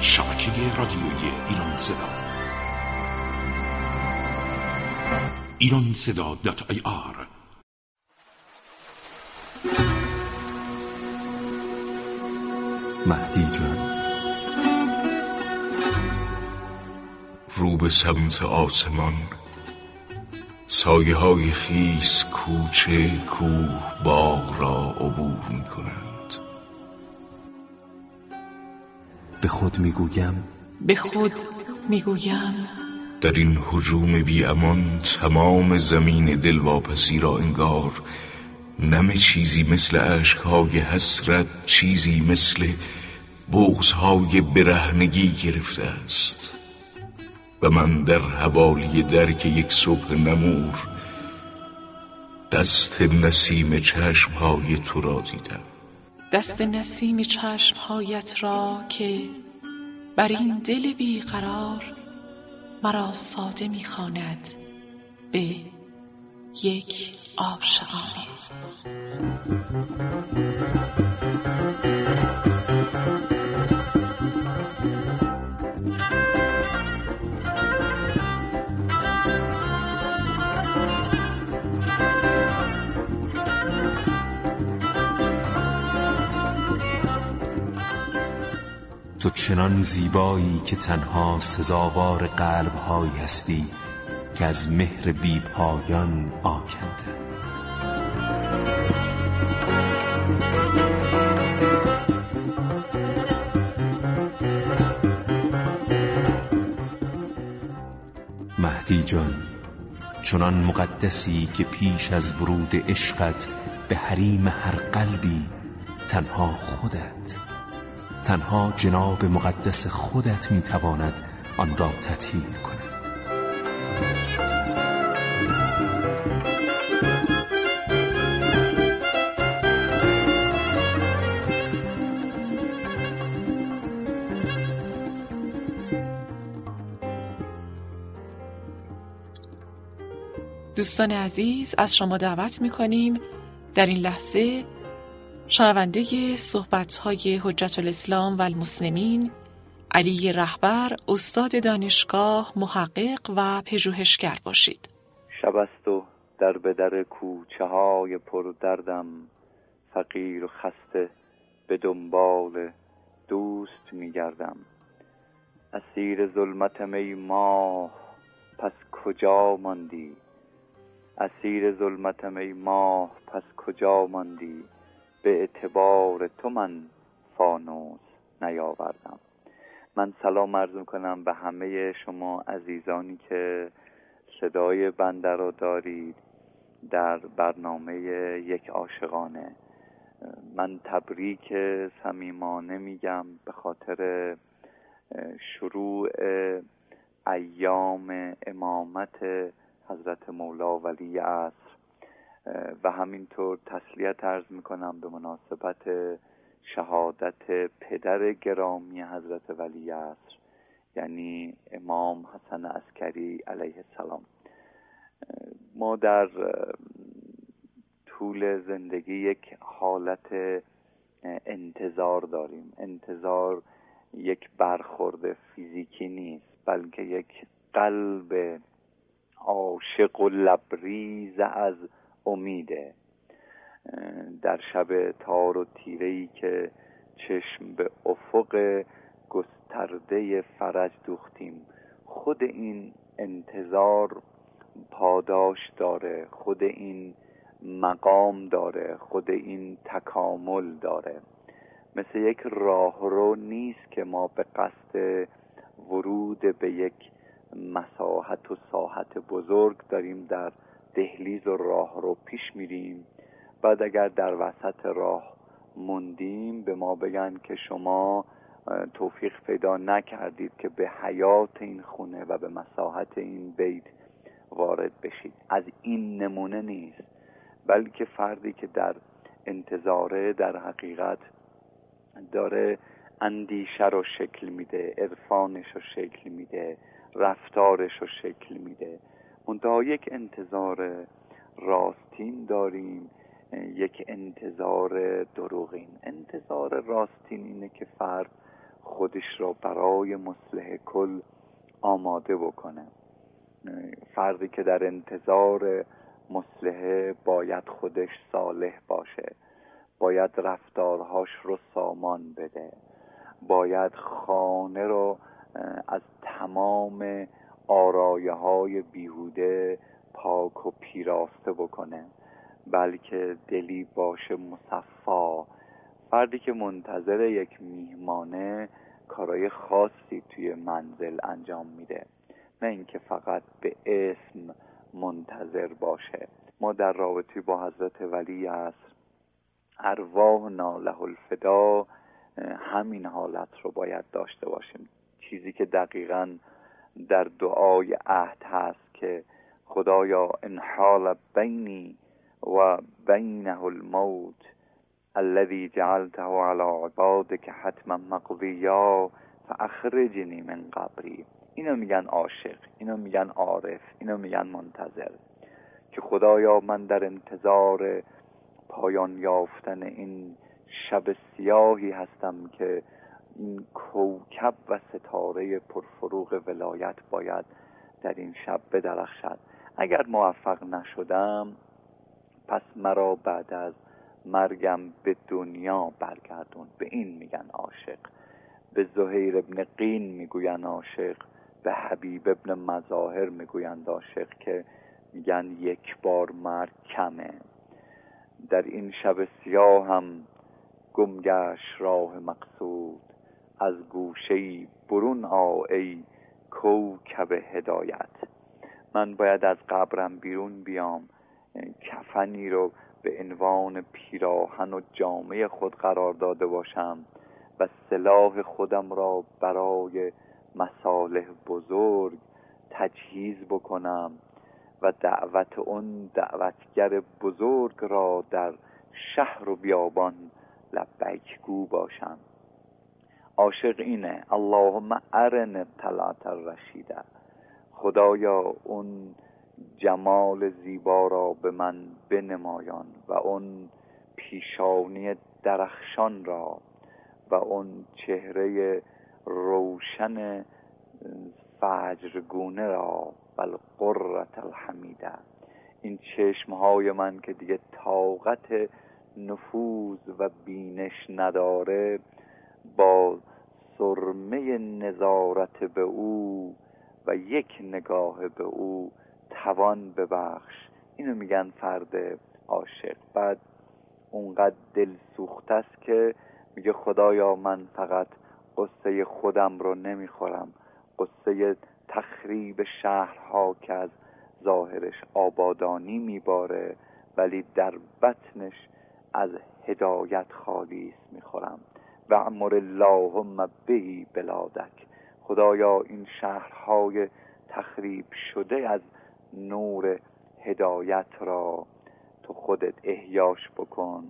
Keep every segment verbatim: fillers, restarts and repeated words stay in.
شبکه رادیویی ایران صدا ایران صدا دات آی آر. مهدی جان، رو به سمت آسمان، سایه های خیس کوچه کوه باغ را عبور می کنند. به خود میگویم به خود میگویم در این هجوم بی امان تمام زمین دلواپسی را انگار نم چیزی مثل اشکهای حسرت، چیزی مثل بغضهای برهنگی گرفته است و من در حوالی درک یک صبح نمور دست نسیم چشمهای تو را دیدم. دست نسیم چشمهایت را که بر این دل بیقرار مرا ساده می‌خواند به یک عاشقانه. تو چنان زیبایی که تنها سزاوار قلب‌هایی هستی که از مهر بی پایان آکنده. مهدی جان، چنان مقدسی که پیش از ورود عشقت به حریم هر قلبی تنها خودت، تنها جناب مقدس خودت میتواند آن را تطهیر کند. دوستان عزیز، از شما دعوت می‌کنیم در این لحظه شنونده صحبت‌های حجت الاسلام و المسلمین علی رهبر، استاد دانشگاه، محقق و پژوهشگر باشید. شب است و در به در کوچه های پر دردم، فقیر و خسته به دنبال دوست می‌گردم. اسیر ظلمتم ای ماه، پس کجا ماندی؟ اسیر ظلمتم ای ماه، پس کجا ماندی؟ به اعتبار تو من فانوس نیاوردم. من سلام عرض میکنم به همه شما عزیزانی که صدای بنده رو دارید در برنامه یک عاشقانه. من تبریک صمیمانه میگم به خاطر شروع ایام امامت حضرت مولا ولی عصر و همینطور تسلیت عرض میکنم به مناسبت شهادت پدر گرامی حضرت ولی عصر، یعنی امام حسن عسکری علیه السلام. ما در طول زندگی یک حالت انتظار داریم. انتظار یک برخورد فیزیکی نیست، بلکه یک قلب عاشق و لبریز از امیده. در شب تار و تیره‌ای که چشم به افق گسترده فرج دوختیم، خود این انتظار پاداش داره، خود این مقام داره، خود این تکامل داره. مثل یک راهرو نیست که ما به قصد ورود به یک مساحت و ساحت بزرگ داریم در دهلیز و راه رو پیش میریم، بعد اگر در وسط راه موندیم به ما بگن که شما توفیق پیدا نکردید که به حیات این خونه و به مساحت این بیت وارد بشید. از این نمونه نیست، بلکه فردی که در انتظاره در حقیقت داره اندیشه رو شکل میده، عرفانش رو شکل میده، رفتارش رو شکل میده. منتها یک انتظار راستین داریم، یک انتظار دروغین. انتظار راستین اینه که فرد خودش را برای مصلح کل آماده بکنه. فردی که در انتظار مصلحه باید خودش صالح باشه، باید رفتارهاش رو سامان بده، باید خانه رو از تمام آرایه های بیهوده پاک و پیراسته بکنه، بلکه دلی باشه مصفا. فردی که منتظر یک میهمانه کارهای خاصی توی منزل انجام میده، نه اینکه فقط به اسم منتظر باشه. ما در رابطه با حضرت ولی عصر ارواحنا له الفدا همین حالت رو باید داشته باشیم. چیزی که دقیقاً در دعای عهد هست که خدایا ان حال بینی و بینه الموت الذي جعلته على عبادك حتما مقضیا فاخرجنی من قبری. اینو میگن عاشق، اینو میگن عارف، اینو میگن منتظر، که خدایا من در انتظار پایان یافتن این شب سیاهی هستم که این کوکب و ستاره پرفروغ ولایت باید در این شب بدرخشد. اگر موفق نشدم پس مرا بعد از مرگم به دنیا برگردون. به این میگن عاشق. به زهیر ابن قین میگوین عاشق، به حبیب ابن مظاهر میگویند عاشق، که میگن یک بار مرگ کمه. در این شب سیاه هم گم گشت راه مقصود، از گوشه‌ای برون آ ای کوکب هدایت. من باید از قبرم بیرون بیام، کفنی رو به عنوان پیراهن و جامه خود قرار داده باشم و سلاح خودم را برای مصالح بزرگ تجهیز بکنم و دعوت اون دعوتگر بزرگ را در شهر و بیابان لبیک گو باشم. عاشق اینه اللهم ارن طلعت الرشیده، خدایا اون جمال زیبا را به من بنمایان و اون پیشانی درخشان را و اون چهره روشن فجرگونه را و القرة الحمیده. این چشمهای من که دیگه طاقت نفوذ و بینش نداره، با سرمه نظارت به او و یک نگاه به او توان ببخش. اینو میگن فرد عاشق. بعد اونقدر دل سوخته است که میگه خدایا من فقط قصه خودم رو نمیخورم، قصه تخریب شهرها که از ظاهرش آبادانی میباره ولی در بطنش از هدایت خالی است میخورم. و امر اللهم بهی بلادک، خدایا این شهرهای تخریب شده از نور هدایت را تو خودت احیاش بکن.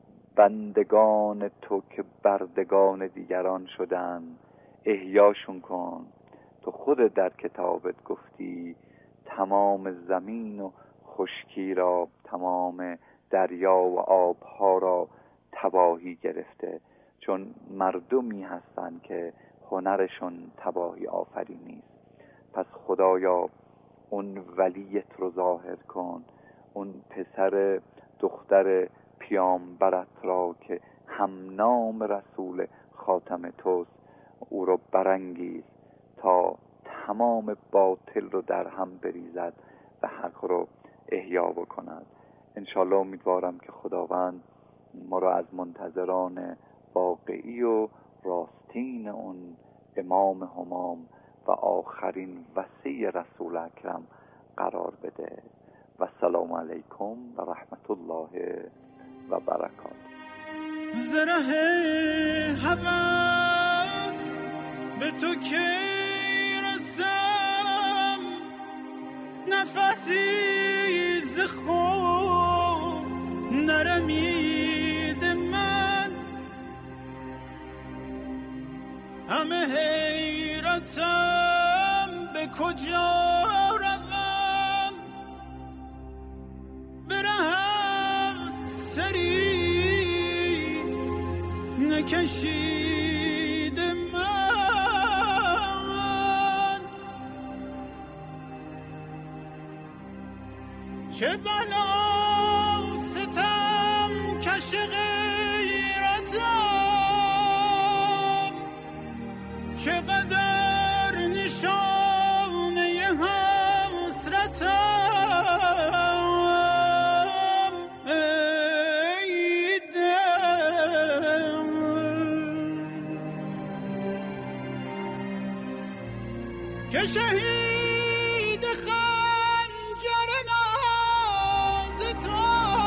بندگان تو که بردگان دیگران شدن احیاشون کن. تو خودت در کتابت گفتی تمام زمین و خشکی را، تمام دریا و آبها را تباهی گرفته، چون مردمی هستند که هنرشون تباهی آفرینی است. پس خدایا اون ولیت رو ظاهر کن، اون پسر دختر پیامبرت را که هم نام رسول خاتم توست، او رو برانگیز تا تمام باطل رو در هم بریزد و حق رو احیا بکند. انشالله امیدوارم که خداوند ما را از منتظران واقعی و راستین اون امام همام و آخرین وصی رسول اکرم قرار بده. و سلام علیکم و رحمت الله و برکاته. زره هوس به تو که رسم، نفسی ز خود نرمید من، همه حیرتم به کجا روم، برهم سری نکشید من. چه بلا ستم کش غیرتم، چقدر نشانه حسرتم، ای دل که شهید خنجر ناز تو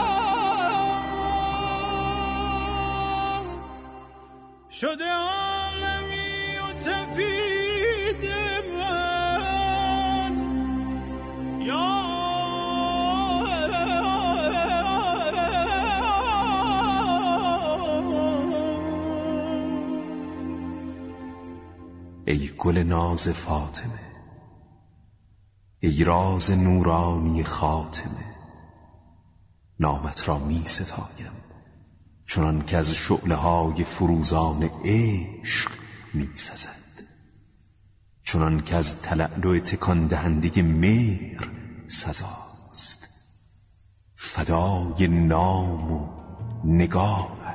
شده عالمی و تپید من، یا ای گل ناز فاطمه، ای راز نورانی خاتمه، نامت را می ستایم چنان که از شعله های فروزان عشق می سزد، چنان که از تلألؤ تکان دهنده مهر سزاست، فدای نام و نگاهت.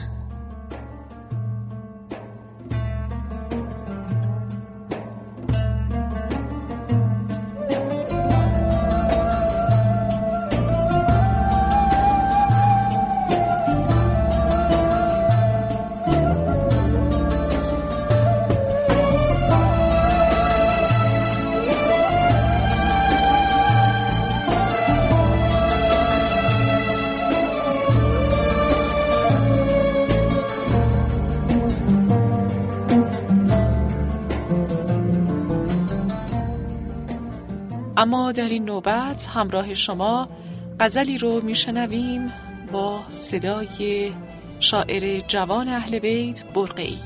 اما در این نوبت همراه شما غزلی رو میشنویم با صدای شاعر جوان اهل بیت برقعی.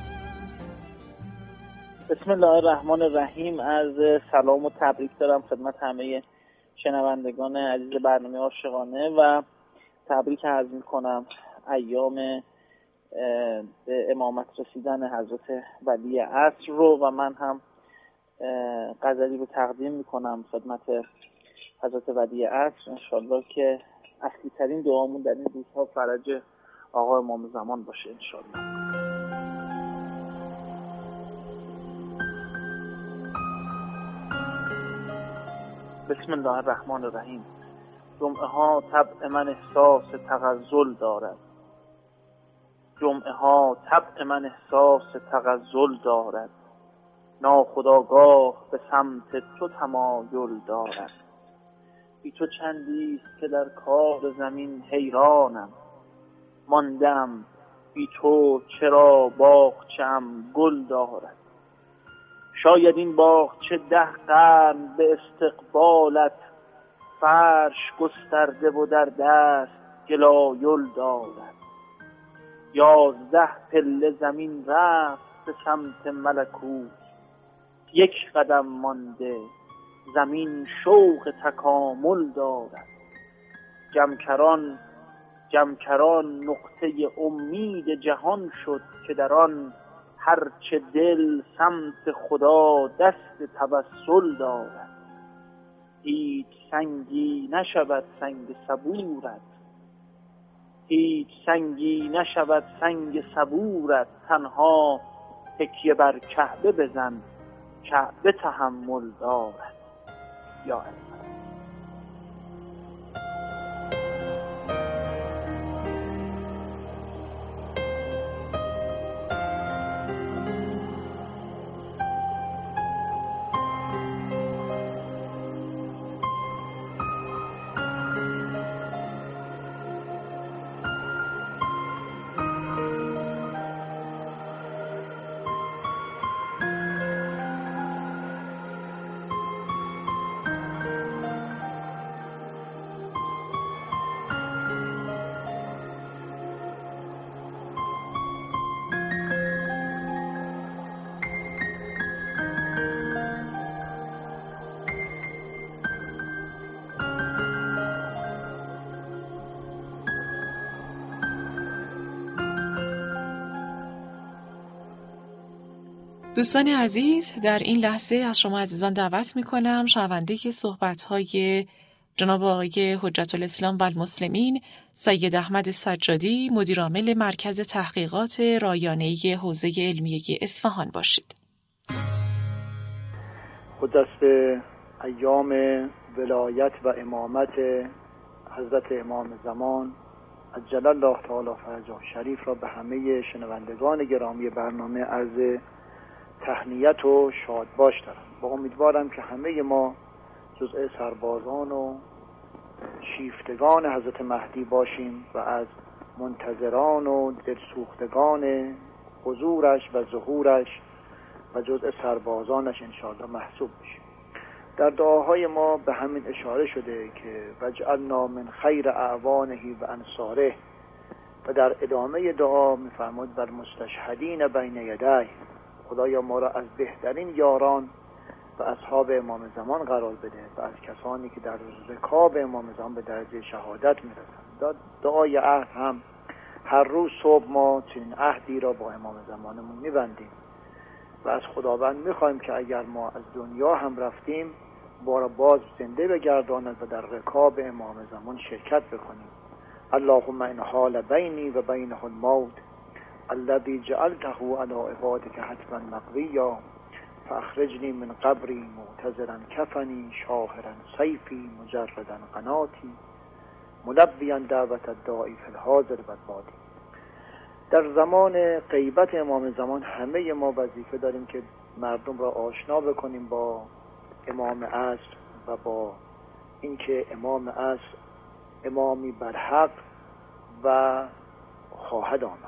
بسم الله الرحمن الرحیم. از سلام و تبریک دارم خدمت همه شنوندگان عزیز برنامه عاشقانه و تبریک عرض میکنم ایام به امامت رسیدن حضرت ولی عصر رو و من هم غزلی رو تقدیم میکنم خدمت حضرت ولی عصر، انشالله که اصلی ترین دعامون در این روزها فرج آقا امام زمان باشه انشالله. بسم الله الرحمن الرحیم. جمعه ها طبع من احساس تغزل دارد، جمعه ها طبع من احساس تغزل دارد، ناخودآگاه به سمت تو تمایل دارد. بی تو چندیست که در کار زمین حیرانم، ماندم بی تو چرا باغچه‌ام گل دارد. شاید این باغچه ده قرن به استقبالت فرش گسترده و در دست گلایل دارد. یازده پله زمین رفت به سمت ملکوت، یک قدم مانده زمین شوق تکامل دارد. جمکران جمکران نقطه امید جهان شد که در آن هرچه دل سمت خدا دست توسل دارد. هیچ سنگی نشود سنگ صبورت، هیچ سنگی نشود سنگ صبورت، تنها تکیه بر کعبه بزن کعبه تحمل دارد. یا الله. دوستان عزیز، در این لحظه از شما عزیزان دعوت میکنم شنونده صحبت‌های جناب آقای حجت الاسلام و المسلمین سید احمد سجادی، مدیرعامل مرکز تحقیقات رایانه‌ای حوزه علمیه اصفهان باشید. خداست به ایام ولایت و امامت حضرت امام زمان عجل الله تعالی فرجه شریف را به همه شنوندگان گرامی برنامه عرض تهنیت و شادباش دارم. با امیدوارم که همه ما جزء سربازان و شیفتگان حضرت مهدی باشیم و از منتظران و دلسوختگان حضورش و ظهورش و جزء سربازانش انشاءالله محسوب بشیم. در دعاهای ما به همین اشاره شده که وجعلنا من خیر اعوانه و انصاره، و در ادامه دعا می‌فرماید بر مستشهدین بین یدیه، خدایا ما را از بهترین یاران و اصحاب امام زمان قرار بده و از کسانی که در رکاب امام زمان به درجه شهادت میرسند. دعای عهد هم هر روز صبح ما چنین عهدی را با امام زمانمون میبندیم و از خداوند میخوایم که اگر ما از دنیا هم رفتیم بار باز زنده بگرداند و در رکاب امام زمان شرکت بکنیم. اللهم ان حال بینی و بینه الموت الذي جعلته على عبادك حتما مقضيا فاخرجني من قبري معتذرا كفني شاهرا سيفي مجردا قناتي ملبيا دعوة الداعي في الحاضر والبادي. در زمان غیبت امام زمان همه ما وظیفه داریم که مردم را آشنا بکنیم با امام عصر و با اینکه امام عصر امامی برحق و خواهد آمد.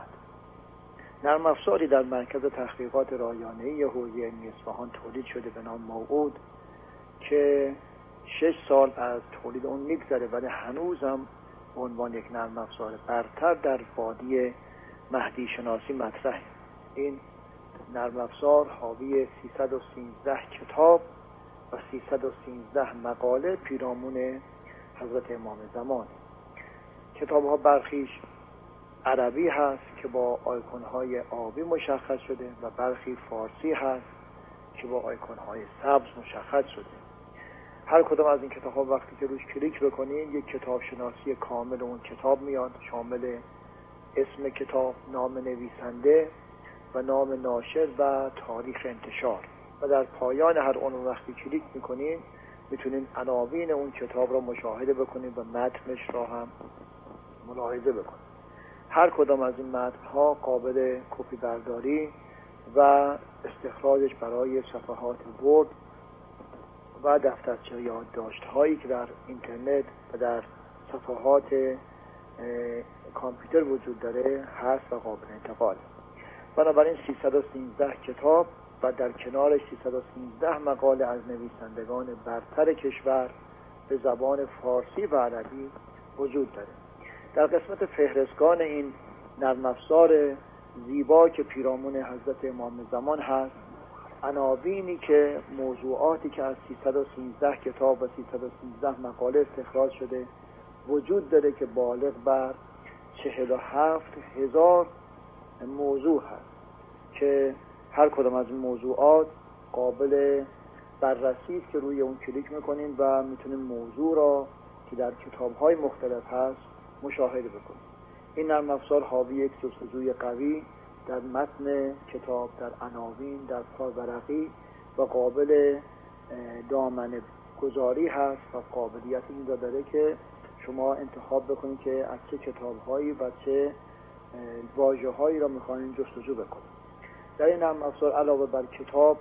نرم افزاری در مرکز تحقیقات رایانه‌ای حوزه علمی اصفهان تولید شده به نام موعود که شش سال از تولید اون میگذره ولی هنوزم به عنوان یک نرم افزار برتر در وادی مهدی شناسی مطرحه. این نرم افزار حاوی سیصد و سیزده کتاب و سیصد و سیزده مقاله پیرامون حضرت امام زمان. کتاب ها برخیش عربی هست که با آیکون های آبی مشخص شده و برخی فارسی هست که با آیکون های سبز مشخص شده. هر کدام از این کتاب ها وقتی که روش کلیک بکنین یک کتاب شناسی کامل اون کتاب میاد، شامل اسم کتاب، نام نویسنده و نام ناشر و تاریخ انتشار، و در پایان هر عنوان وقتی کلیک میکنین میتونین عناوین اون کتاب را مشاهده بکنین و متنش را هم ملاحظه بکنین. هر کدام از این متن‌ها قابل کپی برداری و استخراجش برای صفحات ورد و دفترچه یادداشت‌هایی که در اینترنت و در صفحات کامپیوتر وجود داره هست و قابل انتقال. بنابراین سیصد و سیزده کتاب و در کنارش سیصد و سیزده مقاله از نویسندگان برتر کشور به زبان فارسی و عربی وجود داره. در قسمت فهرستگان این نرم افزار زیبا که پیرامون حضرت امام زمان هست، عناوینی که موضوعاتی که از سیصد و سیزده کتاب و سیصد و سیزده مقاله استخراج شده وجود داره که بالغ بر چهل و هفت هزار موضوع هست که هر کدام از این موضوعات قابل بررسی است که روی اون کلیک میکنین و میتونین موضوع را که در کتاب‌های مختلف هست مشاهده بکنید. این نرم افزار حاوی یک جستجوی قوی در متن کتاب، در عناوین، در پاورقی و قابل دامنه گذاری هست و قابلیت این را داره که شما انتخاب بکنید که از چه کتاب‌هایی و چه واژه‌هایی را می‌خواید جستجو بکنید. در این نرم افزار علاوه بر کتاب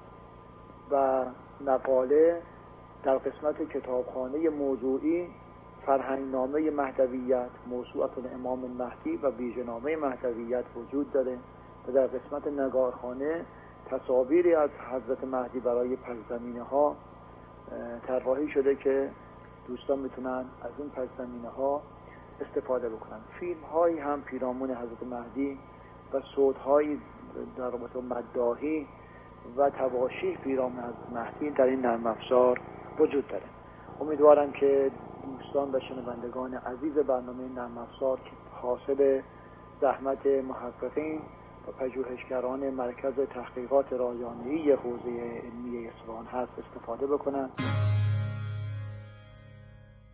و مقاله در قسمت کتابخانه موضوعی فرهنگنامه مهدویت، موسوعه الامام المهدی و ویژه‌نامه مهدویت وجود داره و در قسمت نگارخانه تصاویری از حضرت مهدی برای پس‌زمینه ها طراحی شده که دوستان میتونن از این پس‌زمینه ها استفاده بکنن. فیلم هایی هم پیرامون حضرت مهدی و صوت هایی در رابطه مداحی و تواشیح پیرامون حضرت مهدی در این نرم افزار وجود داره. امیدوارم که دوستان و شنوندگان عزیز برنامه نرم افزار که حاصل زحمت محققین و پژوهشگران مرکز تحقیقات رایانه‌ای حوزه علمی اصفهان هست استفاده بکنند.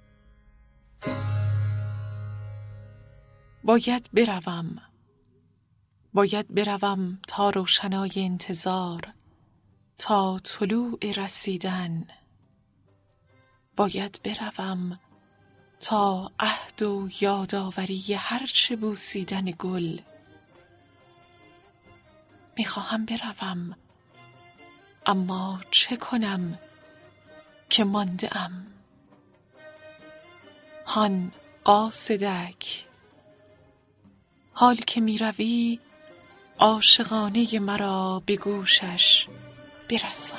باید بروم، باید بروم تا روشنای انتظار، تا طلوع رسیدن. باید بروم تا عهد و یادآوری هرچه بوسیدن گل. میخواهم بروم، اما چه کنم که مانده ام؟ هان قاصدک، حال که میروی عاشقانه مرا به گوشش برسان.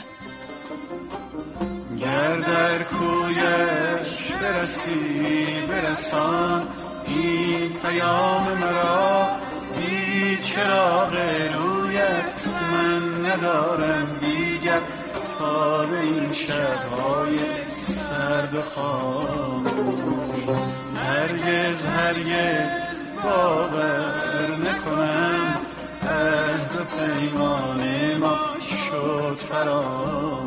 گر در کویش برسی برسان این پیام مرا، بی چراغ رویت من ندارم دیگر تا به این شب‌های سرد و خاموش. هرگز هرگز باور نکنم عهد و پیمان ما شد فراموش.